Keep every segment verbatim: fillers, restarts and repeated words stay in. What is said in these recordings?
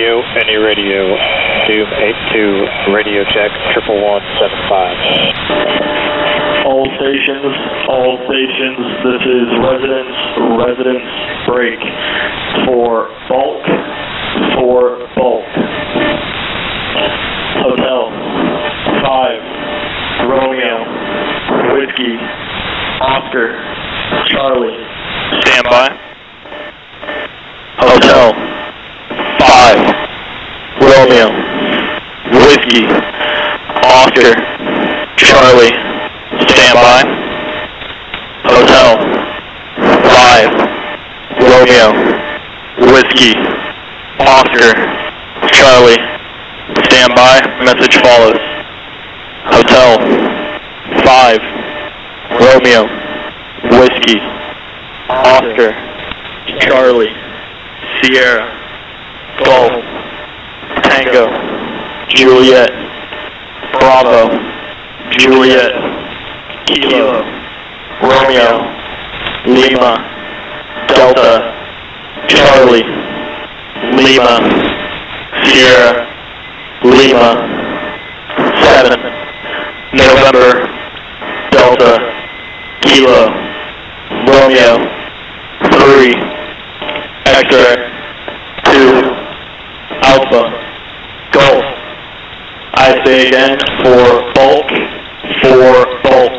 radio, any radio, Doom eight two, radio check, triple one seven five. All stations, all stations, this is residence, residence break for bulk, for bulk. Hotel, five, Romeo, Whiskey, Oscar, Charlie. Stand by. Hotel, five, Romeo, Whiskey, Oscar, Charlie. Stand by. Hotel, five, Romeo, Whiskey, Oscar, Charlie. Stand by. Message follows. Hotel, five, Romeo, Whiskey, Oscar, Charlie, Sierra, Golf, Tango, Juliet, Bravo, Juliet, Kilo, Romeo, Lima, Delta, Charlie, Lima, Sierra, Lima, seven, November, Delta, Kilo, Romeo, three, X-ray, two, Alpha, Golf. I say again, for bulk, for bulk.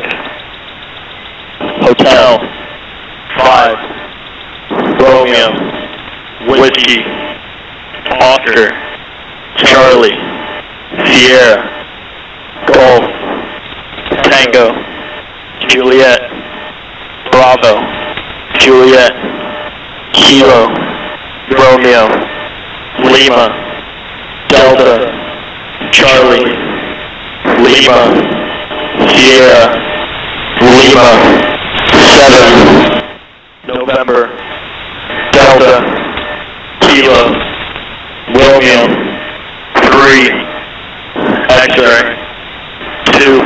Hotel, five, Romeo, Whiskey, Oscar, Charlie, Sierra, Golf, Tango, Juliet, Bravo, Juliet, Kilo, Romeo, Lima, Delta, Charlie, Lima, Sierra, Lima, seven, November, Delta, Kilo, Romeo, three, X-ray, two,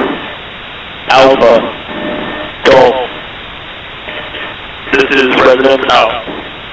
Alpha, Golf. This is Resident Out.